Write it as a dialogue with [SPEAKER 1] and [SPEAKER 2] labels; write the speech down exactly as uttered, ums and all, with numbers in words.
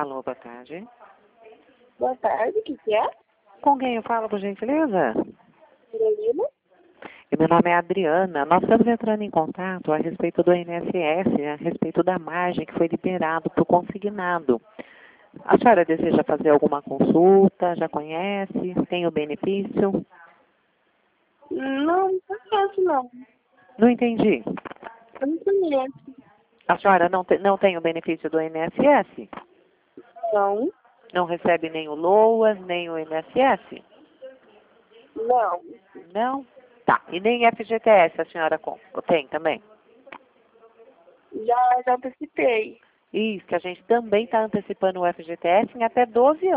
[SPEAKER 1] Alô, boa tarde.
[SPEAKER 2] Boa tarde, o que que é?
[SPEAKER 1] Com quem eu falo, por gentileza?
[SPEAKER 2] Carolina?
[SPEAKER 1] E meu nome é Adriana. Nós estamos entrando em contato a respeito do I N S S, a respeito da margem que foi liberado para o consignado. A senhora deseja fazer alguma consulta? Já conhece? Tem o benefício?
[SPEAKER 2] Não, não conheço não.
[SPEAKER 1] Não entendi.
[SPEAKER 2] Eu não conheço.
[SPEAKER 1] A senhora não, te, não tem o benefício do I N S S?
[SPEAKER 2] Não.
[SPEAKER 1] Não recebe nem o LOAS, nem o I N S S?
[SPEAKER 2] Não.
[SPEAKER 1] Não? Tá. E nem F G T S a senhora com- tem também?
[SPEAKER 2] Já, já antecipei.
[SPEAKER 1] Isso, que a gente também está antecipando o F G T S em até doze anos.